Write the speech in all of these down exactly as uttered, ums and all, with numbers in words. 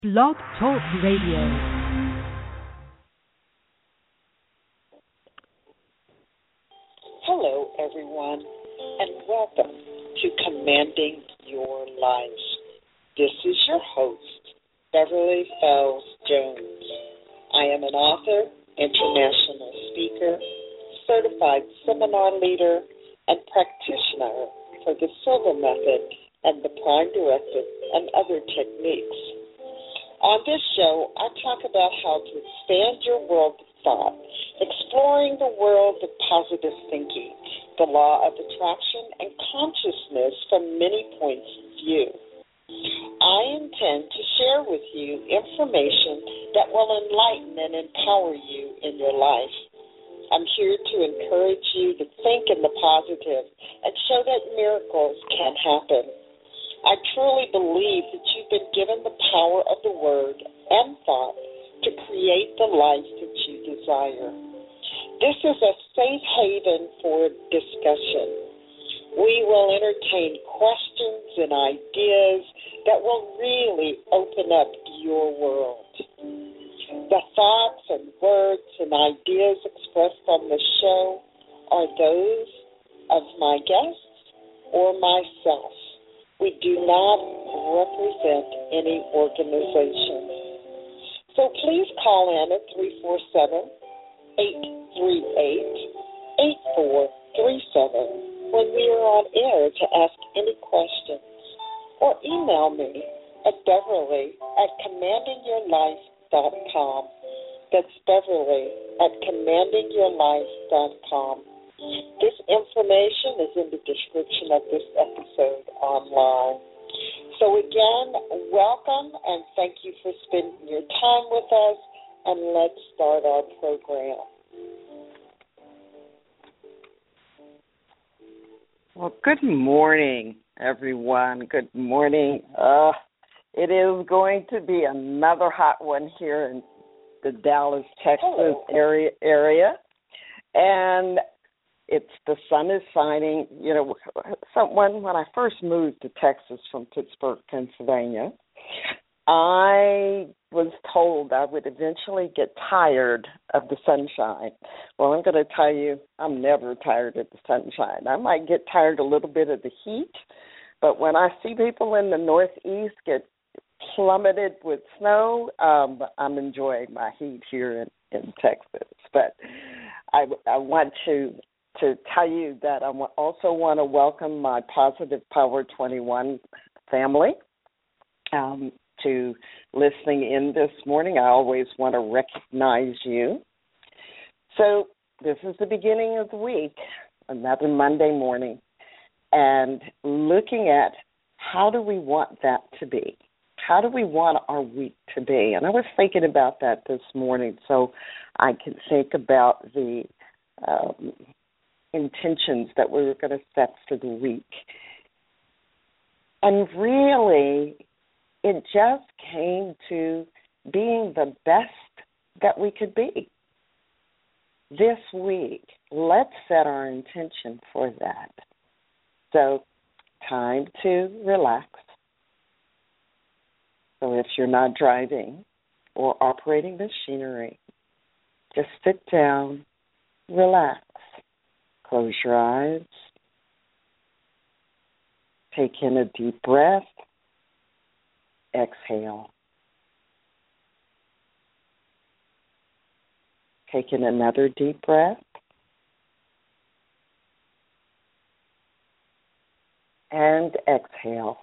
Blog Talk Radio. Hello, everyone, and welcome to Commanding Your Life. This is your host, Beverly Fells Jones. I am an author, international speaker, certified seminar leader, and practitioner for the Silver Method and the Prime Directive and other techniques. On this show, I talk about how to expand your world of thought, exploring the world of positive thinking, the law of attraction, and consciousness from many points of view. I intend to share with you information that will enlighten and empower you in your life. I'm here to encourage you to think in the positive and show that miracles can happen. I truly believe that you've been given the power of the word and thought to create the life that you desire. This is a safe haven for discussion. We will entertain questions and ideas that will really open up your world. The thoughts and words and ideas expressed on the show are those of my guests or myself. We do not represent any organization. So please call in at three four seven, eight three eight, eight four three seven when we are on air to ask any questions, or email me at Beverly at commanding your life dot com. That's Beverly at commanding your life dot com. This information is in the description of this episode online. So again, welcome and thank you for spending your time with us, and let's start our program. Well, good morning, everyone. Good morning. Uh, it is going to be another hot one here in the Dallas, Texas area, area. And It's the sun is shining. You know, someone when I first moved to Texas from Pittsburgh, Pennsylvania, I was told I would eventually get tired of the sunshine. Well, I'm going to tell you, I'm never tired of the sunshine. I might get tired a little bit of the heat, but when I see people in the Northeast get plummeted with snow, um, I'm enjoying my heat here in, in Texas. But I, I want to to tell you that I also want to welcome my Positive Power twenty-one family um, to listening in this morning. I always want to recognize you. So this is the beginning of the week, another Monday morning, and looking at how do we want that to be? How do we want our week to be? And I was thinking about that this morning so I can think about the um, intentions that we were going to set for the week. And really, it just came to being the best that we could be. This week, let's set our intention for that. So, time to relax. So if you're not driving or operating machinery, just sit down, relax. Close your eyes. Take in a deep breath. Exhale. Take in another deep breath. And exhale.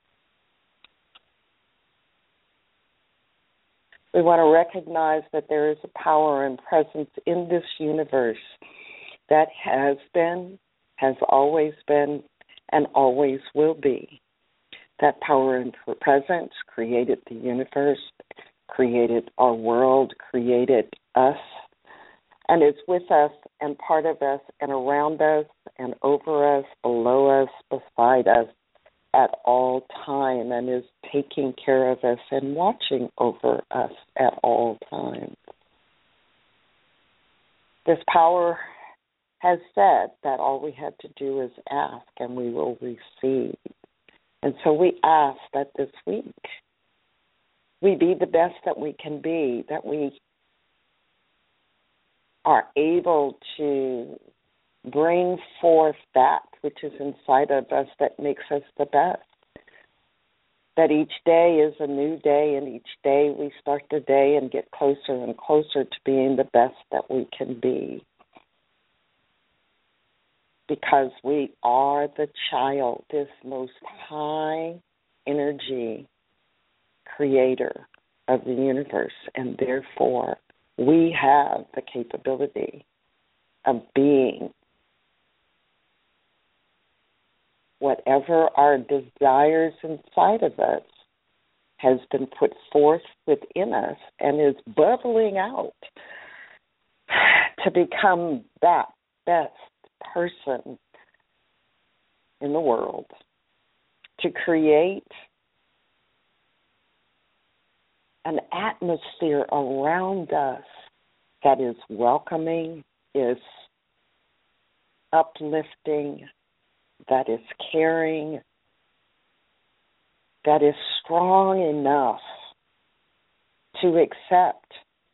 We want to recognize that there is a power and presence in this universe that has been, has always been, and always will be. That power and presence created the universe, created our world, created us, and is with us and part of us and around us and over us, below us, beside us at all time, and is taking care of us and watching over us at all times. This power has said that all we had to do is ask and we will receive. And so we ask that this week we be the best that we can be, that we are able to bring forth that which is inside of us that makes us the best. That each day is a new day, and each day we start the day and get closer and closer to being the best that we can be. Because we are the child, this most high energy creator of the universe, and therefore we have the capability of being whatever our desires inside of us has been put forth within us and is bubbling out to become that best person in the world, to create an atmosphere around us that is welcoming, is uplifting, that is caring, that is strong enough to accept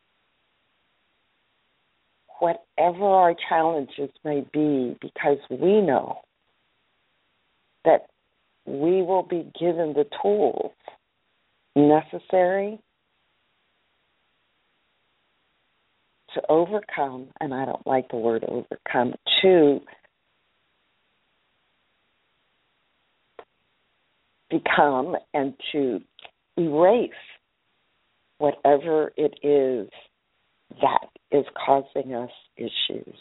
whatever our challenges may be, because we know that we will be given the tools necessary to overcome, and I don't like the word overcome, to become and to erase whatever it is that is causing us issues.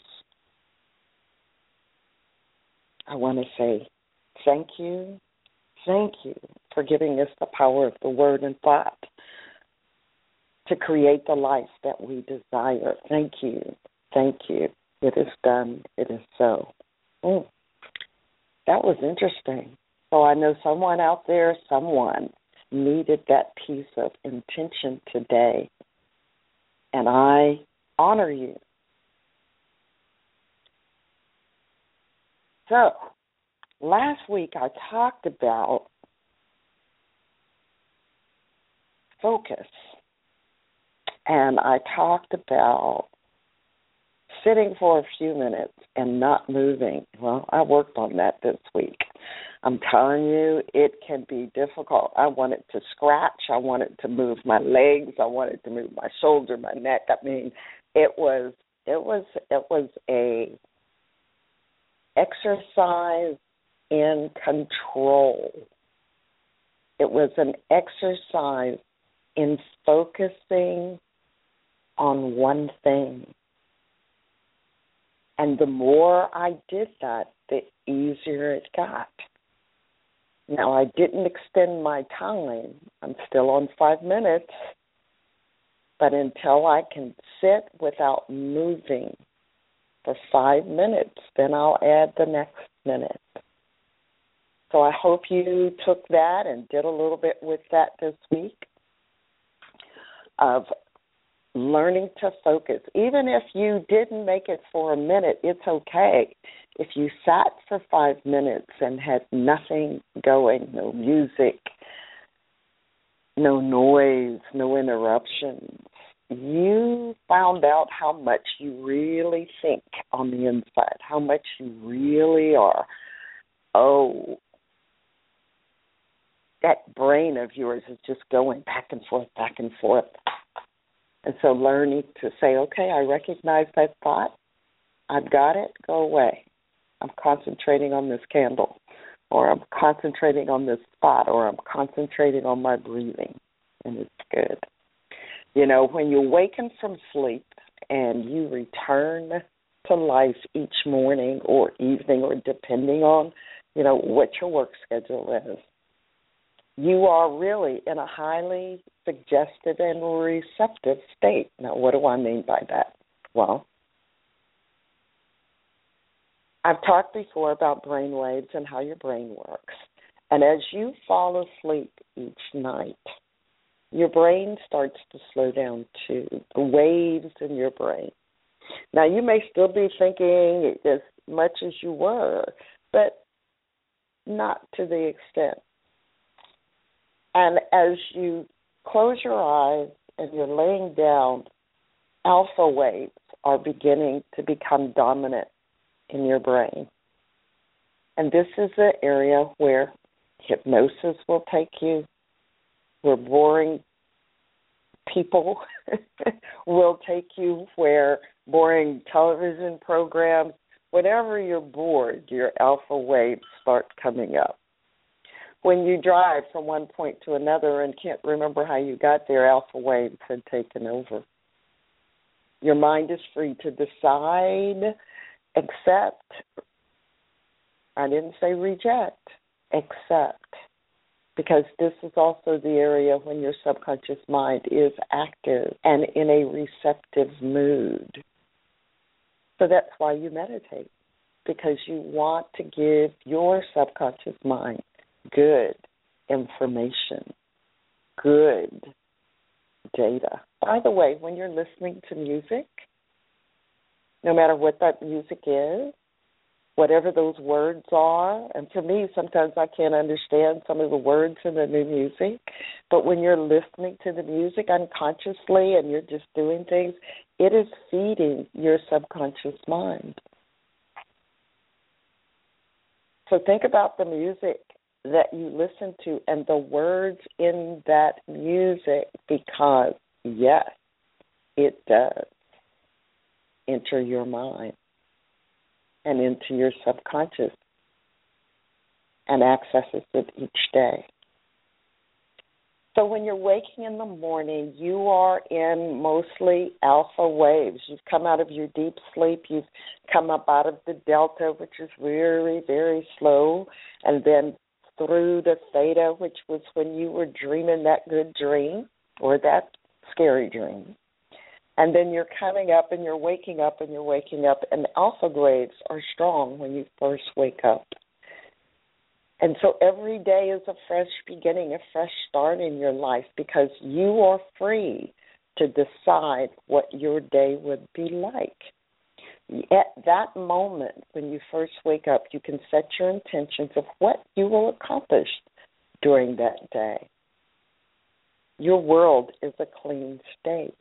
I want to say thank you, thank you for giving us the power of the word and thought to create the life that we desire. Thank you, thank you. It is done, it is so. Mm. That was interesting. So I know someone out there, someone needed that piece of intention today. And I honor you. So, last week I talked about focus. And I talked about sitting for a few minutes and not moving. Well, I worked on that this week. I'm telling you, it can be difficult. I wanted to scratch. I wanted to move my legs. I wanted to move my shoulder, my neck. I mean, it was it was it was a exercise in control. It was an exercise in focusing on one thing. And the more I did that, the easier it got. Now, I didn't extend my time. I'm still on five minutes. But until I can sit without moving for five minutes, then I'll add the next minute. So I hope you took that and did a little bit with that this week of learning to focus. Even if you didn't make it for a minute, it's okay. If you sat for five minutes and had nothing going, no music, no noise, no interruptions, you found out how much you really think on the inside, how much you really are. Oh, that brain of yours is just going back and forth, back and forth. And so learning to say, okay, I recognize that thought. I've got it. Go away. I'm concentrating on this candle, or I'm concentrating on this thought, or I'm concentrating on my breathing, and it's good. You know, when you awaken from sleep and you return to life each morning or evening, or depending on, you know, what your work schedule is, you are really in a highly suggested and receptive state. Now, what do I mean by that? Well, I've talked before about brain waves and how your brain works. And as you fall asleep each night, your brain starts to slow down too, the waves in your brain. Now, you may still be thinking as much as you were, but not to the extent. And as you close your eyes and you're laying down, alpha waves are beginning to become dominant in your brain. And this is the area where hypnosis will take you, where boring people will take you, where boring television programs, whenever you're bored, your alpha waves start coming up. When you drive from one point to another and can't remember how you got there, alpha waves had taken over. Your mind is free to decide, accept. I didn't say reject, accept. Because this is also the area when your subconscious mind is active and in a receptive mood. So that's why you meditate, because you want to give your subconscious mind good information, good data. By the way, when you're listening to music, no matter what that music is, whatever those words are, and for me, sometimes I can't understand some of the words in the new music, but when you're listening to the music unconsciously and you're just doing things, it is feeding your subconscious mind. So think about the music that you listen to and the words in that music, because, yes, it does enter your mind and into your subconscious and accesses it each day. So when you're waking in the morning, you are in mostly alpha waves. You've come out of your deep sleep. You've come up out of the delta, which is very, very slow, and then through the theta, which was when you were dreaming that good dream or that scary dream. And then you're coming up and you're waking up and you're waking up, and the alpha waves are strong when you first wake up. And so every day is a fresh beginning, a fresh start in your life, because you are free to decide what your day would be like. At that moment, when you first wake up, you can set your intentions of what you will accomplish during that day. Your world is a clean state.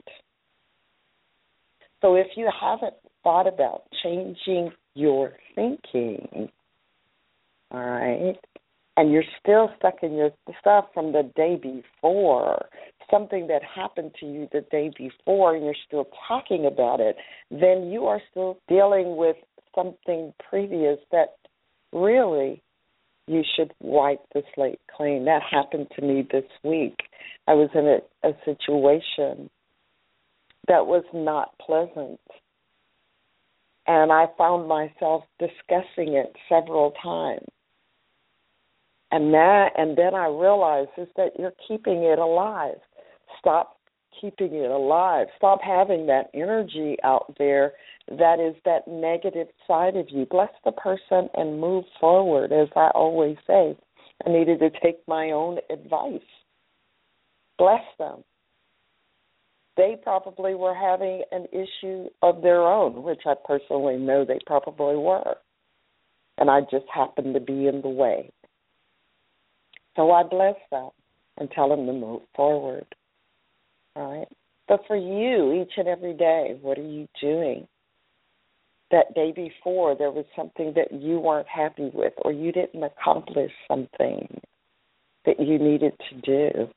So if you haven't thought about changing your thinking, all right, and you're still stuck in your stuff from the day before, something that happened to you the day before, and you're still talking about it, then you are still dealing with something previous that really you should wipe the slate clean. That happened to me this week. I was in a, a situation that was not pleasant, and I found myself discussing it several times. And that, and then I realized is that you're keeping it alive. Stop keeping it alive. Stop having that energy out there that is that negative side of you. Bless the person and move forward. As I always say, I needed to take my own advice. Bless them. They probably were having an issue of their own, which I personally know they probably were. And I just happened to be in the way. So I bless them and tell them to move forward. All right? But for you, each and every day, what are you doing? That day before, there was something that you weren't happy with, or you didn't accomplish something that you needed to do.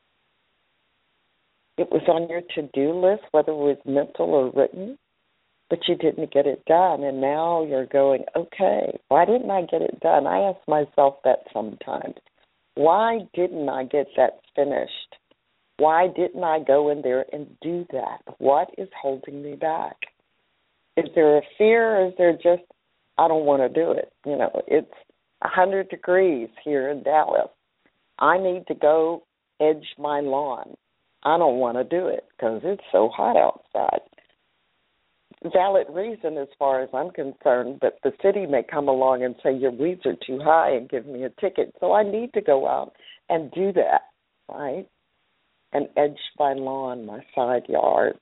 It was on your to-do list, whether it was mental or written, but you didn't get it done. And now you're going, okay, why didn't I get it done? I ask myself that sometimes. Why didn't I get that finished? Why didn't I go in there and do that? What is holding me back? Is there a fear, or is there just, I don't want to do it? You know, it's one hundred degrees here in Dallas. I need to go edge my lawn. I don't want to do it because it's so hot outside. Valid reason as far as I'm concerned, but the city may come along and say your weeds are too high and give me a ticket. So I need to go out and do that, right? And edge my lawn, my side yard.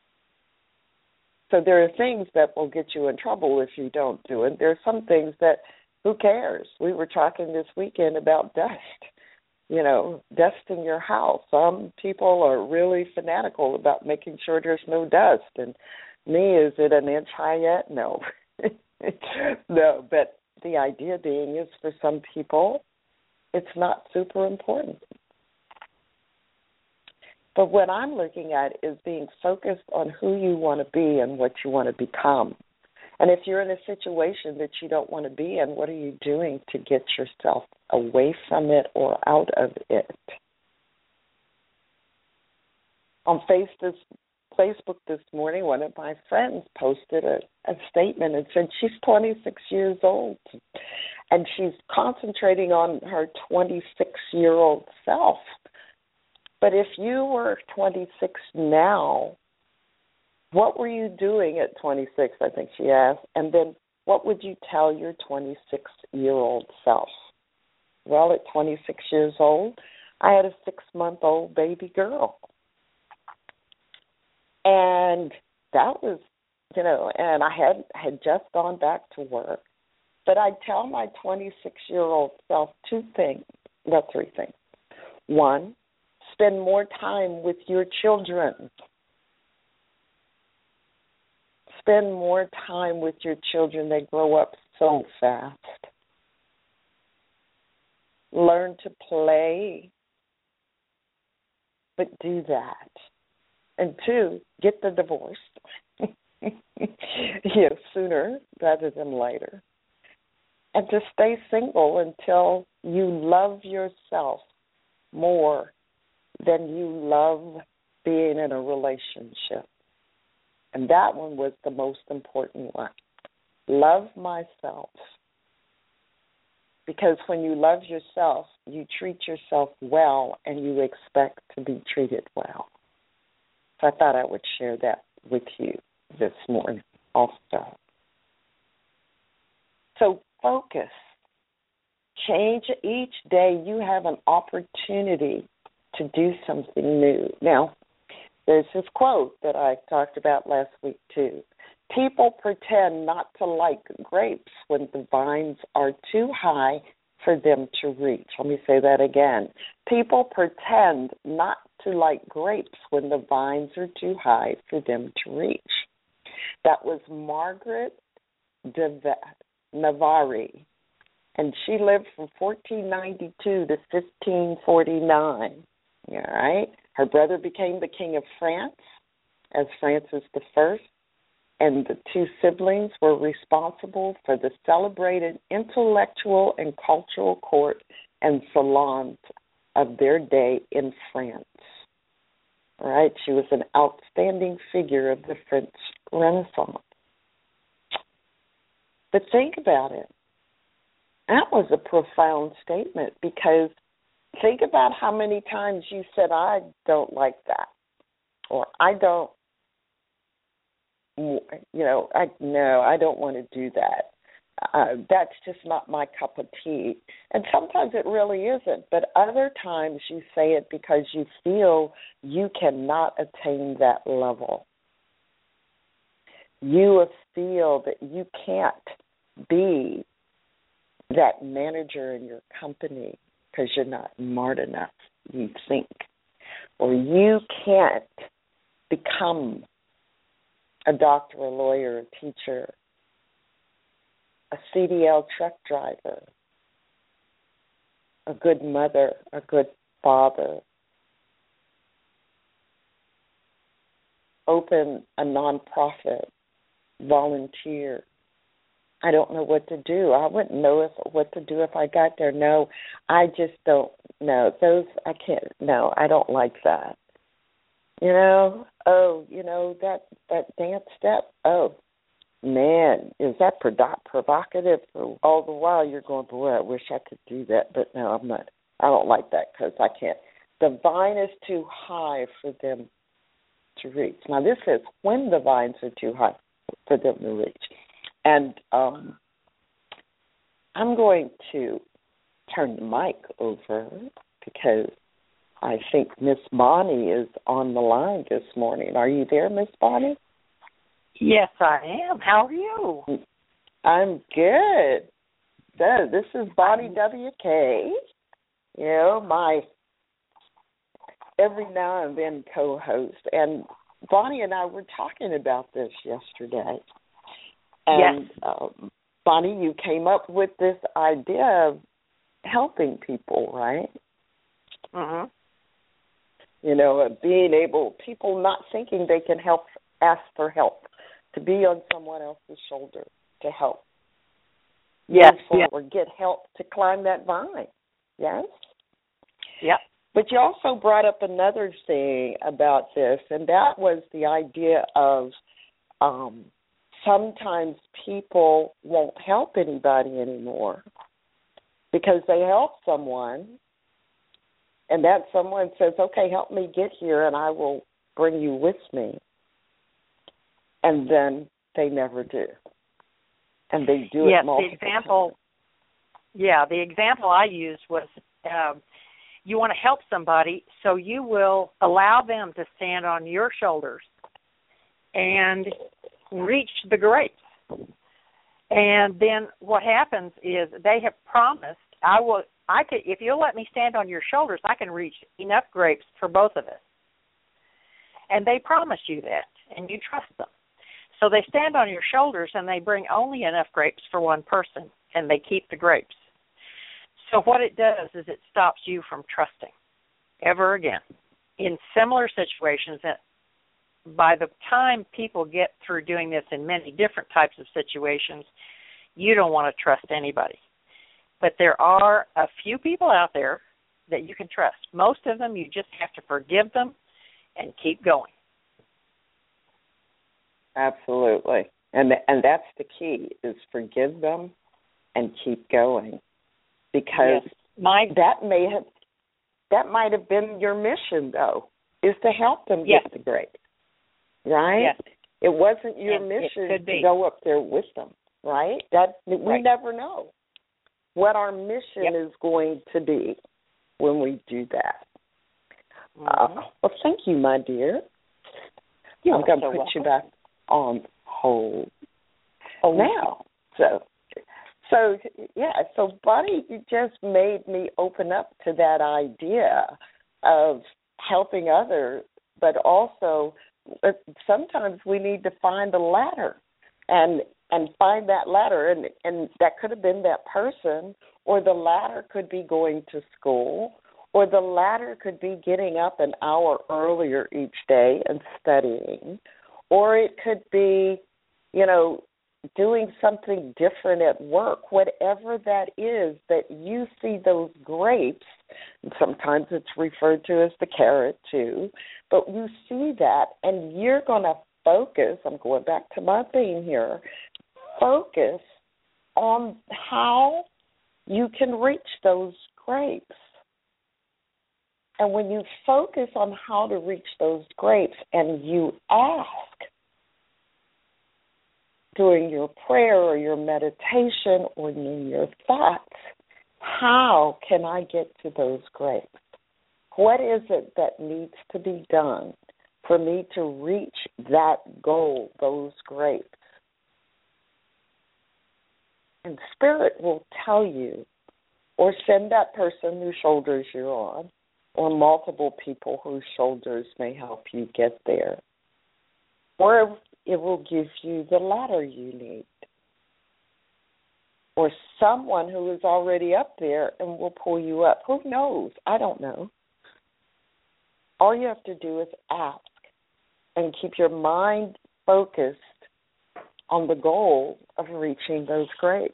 So there are things that will get you in trouble if you don't do it. There are some things that, who cares? We were talking this weekend about dust. you know, dust in your house. Some people are really fanatical about making sure there's no dust. And me, is it an inch high yet? No. No, but the idea being is for some people, it's not super important. But what I'm looking at is being focused on who you want to be and what you want to become. And if you're in a situation that you don't want to be in, what are you doing to get yourself away from it or out of it? On Facebook this morning, one of my friends posted a, a statement and said she's twenty-six years old, and she's concentrating on her twenty-six-year-old self. But if you were twenty-six now, what were you doing at twenty-six, I think she asked, and then what would you tell your twenty-six-year-old self? Well, at twenty-six years old, I had a six-month-old baby girl. And that was, you know, and I had, had just gone back to work. But I'd tell my twenty-six-year-old self two things, well, three things. One, spend more time with your children. Spend more time with your children. They grow up so fast. Learn to play, but do that. And two, get the divorce. Yeah, sooner rather than later. And to stay single until you love yourself more than you love being in a relationship. And that one was the most important one. Love myself. Because when you love yourself, you treat yourself well and you expect to be treated well. So I thought I would share that with you this morning also. So focus. Change each day. You have an opportunity to do something new. Now, there's this quote that I talked about last week too. People pretend not to like grapes when the vines are too high for them to reach. Let me say that again. People pretend not to like grapes when the vines are too high for them to reach. That was Margaret de Navarre, and she lived from fourteen ninety-two to fifteen forty-nine. All right? Her brother became the king of France as Francis the First, and the two siblings were responsible for the celebrated intellectual and cultural court and salons of their day in France. All right? She was an outstanding figure of the French Renaissance. But think about it. That was a profound statement, because think about how many times you said, I don't like that, or I don't, you know, I no, I don't want to do that. Uh, that's just not my cup of tea. And sometimes it really isn't, but other times you say it because you feel you cannot attain that level. You feel that you can't be that manager in your company because you're not smart enough, you think. Or you can't become a doctor, a lawyer, a teacher, a C D L truck driver, a good mother, a good father, open a nonprofit, volunteer. I don't know what to do. I wouldn't know if what to do if I got there. No, I just don't know. Those, I can't, no, I don't like that. You know, oh, you know, that, that dance step, oh, man, is that provocative? All the while you're going, boy, I wish I could do that, but no, I'm not. I don't like that because I can't. The vine is too high for them to reach. Now, this is when the vines are too high for them to reach. And um, I'm going to turn the mic over because I think Miss Bonnie is on the line this morning. Are you there, Miss Bonnie? Yes, I am. How are you? I'm good. So this is Bonnie W K you know, my every now and then co-host. And Bonnie and I were talking about this yesterday. And yes. um, Bonnie, you came up with this idea of helping people, right? Mm-hmm. You know, of being able, people not thinking they can help, ask for help, to be on someone else's shoulder to help. Yes. Move forward, get help to climb that vine. Yes? Yep. But you also brought up another thing about this, and that was the idea of um, sometimes people won't help anybody anymore because they help someone, and that someone says, okay, help me get here, and I will bring you with me. And then they never do. And they do yes, it multiple the example, times. Yeah, the example I used was um, you want to help somebody, so you will allow them to stand on your shoulders and reach the grapes. And then what happens is they have promised, I will, I could, if you'll let me stand on your shoulders, I can reach enough grapes for both of us. And they promise you that, and you trust them. So they stand on your shoulders, and they bring only enough grapes for one person, and they keep the grapes. So what it does is it stops you from trusting ever again. In similar situations, by the time people get through doing this in many different types of situations, you don't want to trust anybody. But there are a few people out there that you can trust. Most of them, you just have to forgive them and keep going. Absolutely. And and that's the key, is forgive them and keep going. Because yes. My, that may have that might have been your mission, though, is to help them yes. get the grapes. Right? Yes. It wasn't your and mission to go up there with them, right? That we right. never know what our mission yep. is going to be when we do that. Mm-hmm. Uh, well, thank you, my dear. You're I'm going to so put welcome. you back on hold oh, now. So, so yeah. So, Bonnie, you just made me open up to that idea of helping others, but also sometimes we need to find a ladder and and find that ladder, and and that could have been that person, or the ladder could be going to school, or the ladder could be getting up an hour earlier each day and studying, or it could be, you know, doing something different at work. Whatever that is, that you see those grapes, and sometimes it's referred to as the carrot too, but you see that and you're going to focus, I'm going back to my theme here, focus on how you can reach those grapes. And when you focus on how to reach those grapes and you ask during your prayer or your meditation or in your thoughts, how can I get to those grapes? What is it that needs to be done for me to reach that goal, those grapes? And Spirit will tell you, or send that person whose shoulders you're on, or multiple people whose shoulders may help you get there. Or it will give you the ladder you need. Or someone who is already up there and will pull you up. Who knows? I don't know. All you have to do is ask and keep your mind focused on the goal of reaching those grapes.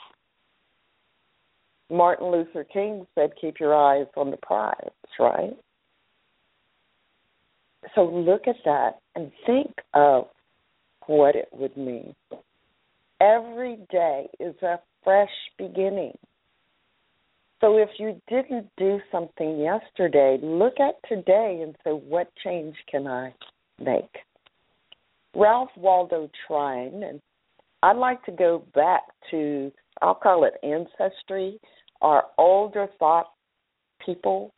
Martin Luther King said, keep your eyes on the prize, right? So look at that and think of what it would mean. Every day is a fresh beginning. So if you didn't do something yesterday, look at today and say, what change can I make? Ralph Waldo Trine, and I'd like to go back to, I'll call it ancestry, our older thought people.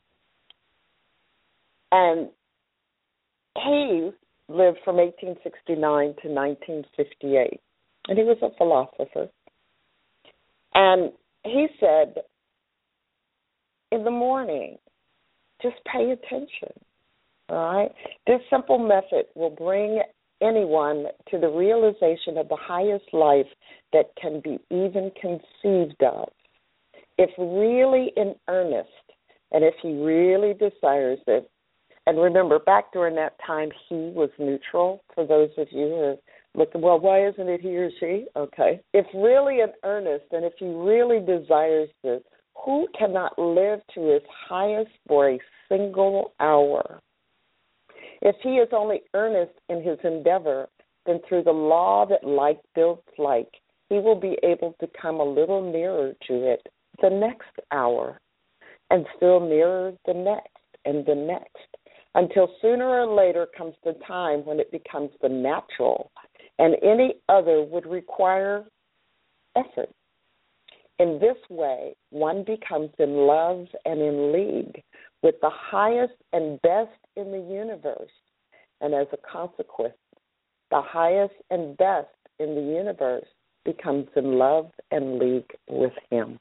And he lived from eighteen sixty-nine to nineteen fifty-eight, and he was a philosopher. And he said, in the morning. Just pay attention, all right? This simple method will bring anyone to the realization of the highest life that can be even conceived of. If really in earnest, and if he really desires it, and remember, back during that time, he was neutral, for those of you who are looking, well, why isn't it he or she? Okay. If really in earnest, and if he really desires this, who cannot live to his highest for a single hour? If he is only earnest in his endeavor, then through the law that like builds like, he will be able to come a little nearer to it the next hour, and still nearer the next and the next, until sooner or later comes the time when it becomes the natural, and any other would require effort. In this way, one becomes in love and in league with the highest and best in the universe, and as a consequence, the highest and best in the universe becomes in love and league with him.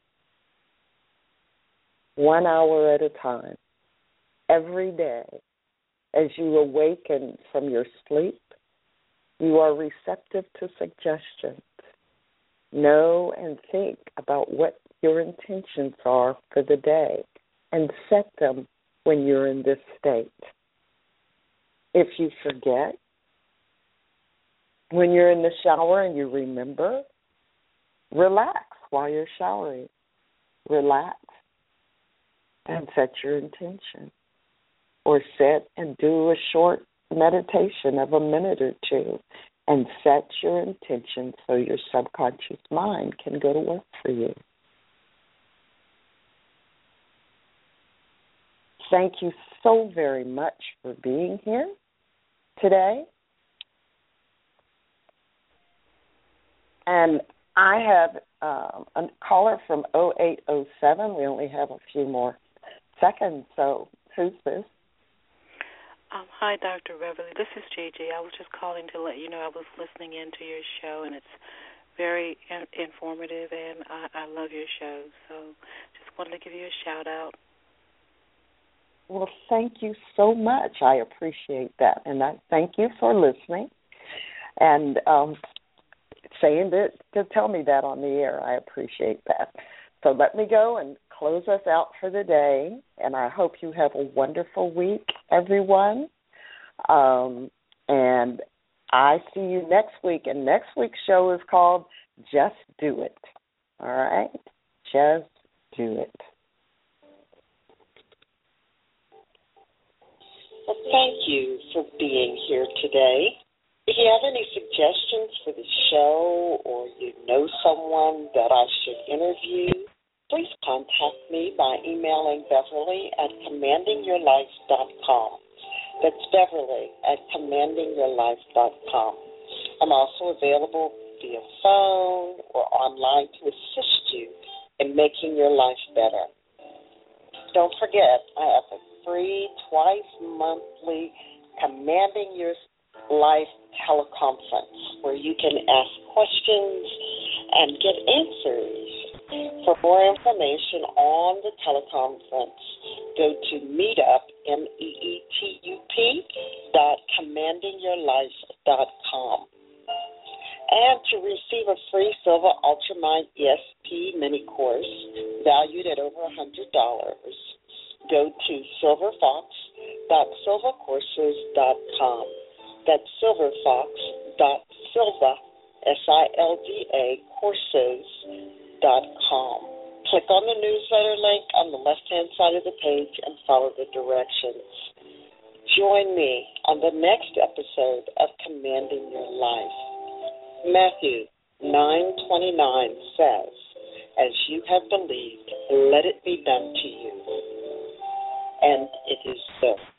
One hour at a time, every day, as you awaken from your sleep, you are receptive to suggestions. Know and think about what your intentions are for the day and set them when you're in this state. If you forget, when you're in the shower and you remember, relax while you're showering. Relax and set your intention. Or sit and do a short meditation of a minute or two and set your intention so your subconscious mind can go to work for you. Thank you so very much for being here today. And I have um, a caller from oh eight oh seven. We only have a few more seconds, so who's this? Um, hi, Doctor Beverly. This is Gigi. I was just calling to let you know I was listening into your show, and it's very in- informative, and I-, I love your show. So just wanted to give you a shout-out. Well, thank you so much. I appreciate that, and I thank you for listening and um, saying that, to tell me that on the air. I appreciate that. So let me go and close us out for the day, and I hope you have a wonderful week, everyone. Um, and I see you next week, and next week's show is called Just Do It. All right? Just do it. Well, thank you for being here today. If you have any suggestions for the show, or you know someone that I should interview, please contact me by emailing Beverly at commanding your life dot com. That's Beverly at commanding your life dot com. I'm also available via phone or online to assist you in making your life better. Don't forget, I have a free twice-monthly Commanding Your Life teleconference where you can ask questions and get answers. For more information on the teleconference, go to meetup, M E E T U P, dot commanding your life dot com. And to receive a free Silver Ultramind E S P mini course valued at over one hundred dollars, go to silverfox dot silva courses dot com. That's silverfox dot silva, S I L V A, courses dot com. Click on the newsletter link on the left-hand side of the page and follow the directions. Join me on the next episode of Commanding Your Life. Matthew nine twenty-nine says, "As you have believed, let it be done to you." And it is so.